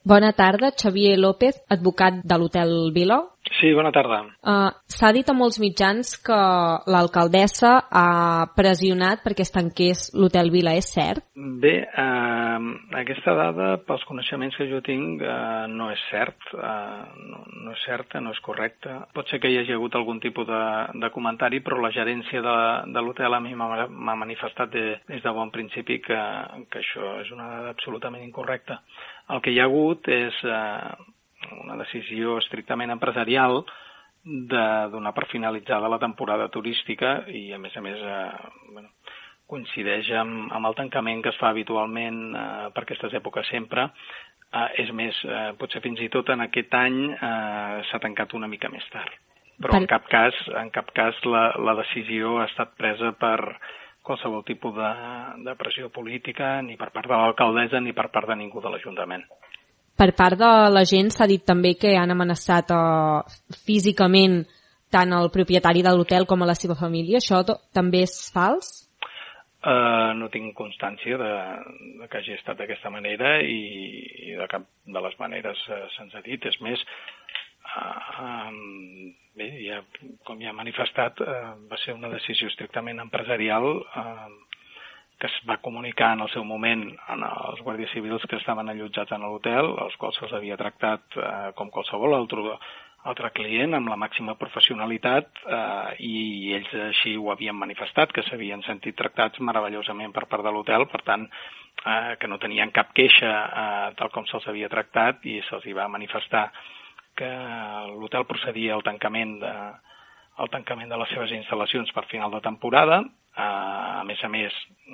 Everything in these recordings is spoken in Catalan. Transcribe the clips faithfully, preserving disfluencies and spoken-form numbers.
Bona tarda, Xavier López, advocat de l'Hotel Vila. Sí, bona tarda. Uh, S'ha dit a molts mitjans que l'alcaldessa ha pressionat perquè es tanqués l'Hotel Vila, és cert? Bé, eh, aquesta dada, pels coneixements que jo tinc, eh, no és cert, eh, no, no és certa, no és correcta. Pot ser que hi hagi hagut algun tipus de, de comentari, però la gerència de, de l'hotel a mi m'ha manifestat de, des de bon principi que, que això és una dada absolutament incorrecta. El que hi ha hagut és eh, una decisió estrictament empresarial de donar per finalitzada la temporada turística i, a més a més, eh, bueno, coincideix amb, amb el tancament que es fa habitualment eh, per aquestes èpoques sempre. Eh, és més, eh, potser fins i tot en aquest any eh, s'ha tancat una mica més tard. Però per... en cap cas, en cap cas la, la decisió ha estat presa per qualsevol tipus de, de pressió política, ni per part de l'alcaldessa ni per part de ningú de l'Ajuntament. Per part de la gent s'ha dit també que han amenaçat uh, físicament tant el propietari de l'hotel com a la seva família. Això també és fals? Uh, no tinc constància de, de que hagi estat d'aquesta manera i, i de cap de les maneres uh, se'ns ha dit. És més, uh, um, bé, ja, com ja he manifestat, uh, va ser una decisió estrictament empresarial uh, que es va comunicar en el seu moment als guàrdies civils que estaven allotjats en l'hotel, als quals se'ls havia tractat eh, com qualsevol altre, altre client, amb la màxima professionalitat, eh, i ells així ho havien manifestat, que s'havien sentit tractats meravellosament per part de l'hotel, per tant, eh, que no tenien cap queixa eh, tal com se'ls havia tractat, i se'ls hi va manifestar que l'hotel procedia al tancament de, al tancament de les seves instal·lacions per final de temporada. Uh, a més a més,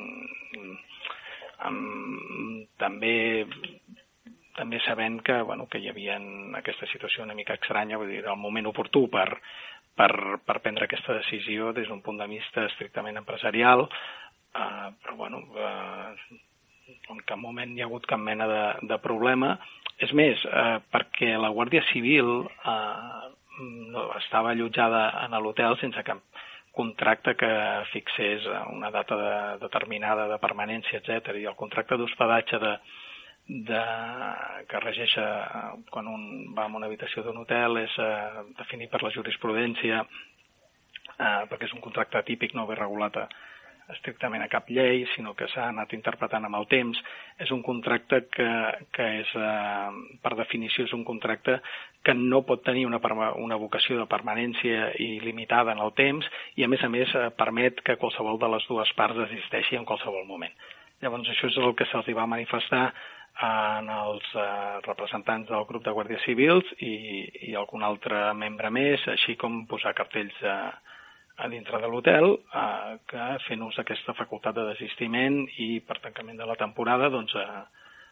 um, també també sabent que, bueno, que hi havia aquesta situació una mica estranya, vull dir, el moment oportú per, per, per prendre aquesta decisió des d'un punt de vista estrictament empresarial, uh, però bueno, uh, en cap moment hi ha hagut cap mena de, de problema. És més, uh, perquè la Guàrdia Civil uh, no, estava allotjada en l'hotel sense cap contracte que fixés una data de, determinada de permanència, etcètera. I el contracte d'hospedatge de, de, que regeix quan un va a una habitació d'un hotel és eh, definit per la jurisprudència, eh, perquè és un contracte típic, no ve regulat a, estrictament a cap llei, sinó que s'ha anat interpretant amb el temps. És un contracte que, que és, eh, per definició, és un contracte que no pot tenir una, una vocació de permanència il·limitada en el temps i, a més a més, eh, permet que qualsevol de les dues parts existeixi en qualsevol moment. Llavors, això és el que se'ls va manifestar en els eh, representants del grup de guàrdies civils i, i algun altre membre més, així com posar cartells eh, a dintre de l'hotel, eh, que fent ús d'aquesta facultat de desistiment i per tancament de la temporada, doncs, eh,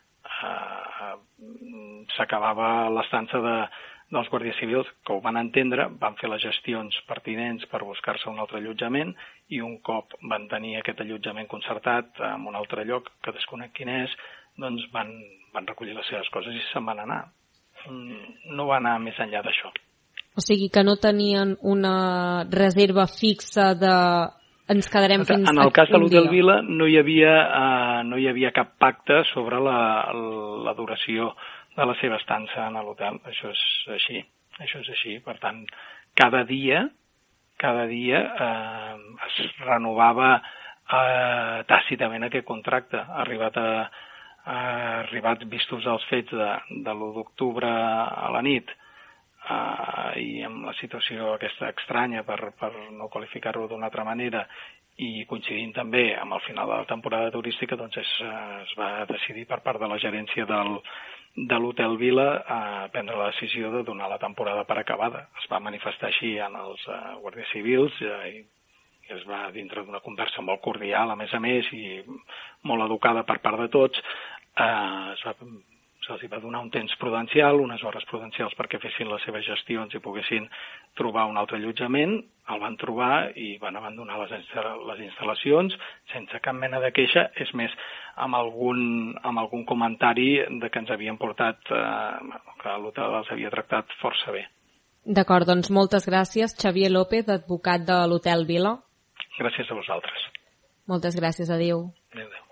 eh, s'acabava l'estança de, dels guàrdies civils, que ho van entendre, van fer les gestions pertinents per buscar-se un altre allotjament i un cop van tenir aquest allotjament concertat en un altre lloc, que desconec quin és, doncs van, van recollir les seves coses i se'n van anar. No va anar més enllà d'això. O sigui que no tenien una reserva fixa de ens quedarem fins en el cas de l'Hotel Vila no hi havia eh, no hi havia cap pacte sobre la, la duració de la seva estança en l'hotel. Això és així, això és així. Per tant, cada dia cada dia eh, es renovava eh, tàcitament aquest contracte. Arribat a, a arribat vistos els fets de, de l'u d'octubre a la nit, Uh, i amb la situació aquesta estranya, per, per no qualificar-ho d'una altra manera, i coincidint també amb el final de la temporada turística, doncs es, es va decidir per part de la gerència del, de l'Hotel Vila a uh, prendre la decisió de donar la temporada per acabada. Es va manifestar així en els uh, guàrdies civils uh, i es va dintre d'una conversa molt cordial, a més a més, i molt educada per part de tots. Uh, es va se'ls va donar un temps prudencial, unes hores prudencials perquè fessin les seves gestions i poguessin trobar un altre allotjament. El van trobar i van abandonar les, les instal·lacions sense cap mena de queixa. És més, amb algun, amb algun comentari de que ens havien portat, eh, que l'hotel els havia tractat força bé. D'acord, doncs moltes gràcies, Xavier López, advocat de l'Hotel Vila. Gràcies a vosaltres. Moltes gràcies, adéu. Adéu, adéu.